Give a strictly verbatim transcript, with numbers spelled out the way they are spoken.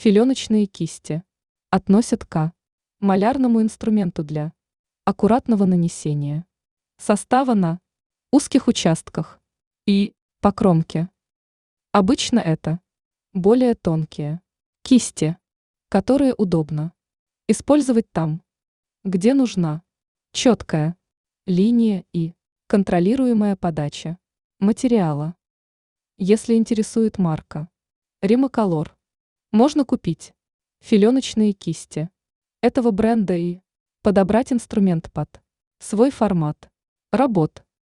Филеночные кисти относят к малярному инструменту для аккуратного нанесения состава на узких участках и по кромке. Обычно это более тонкие кисти, которые удобно использовать там, где нужна четкая линия и контролируемая подача материала. Если интересует марка Римоколор, можно купить филеночные кисти этого бренда и подобрать инструмент под свой формат работ.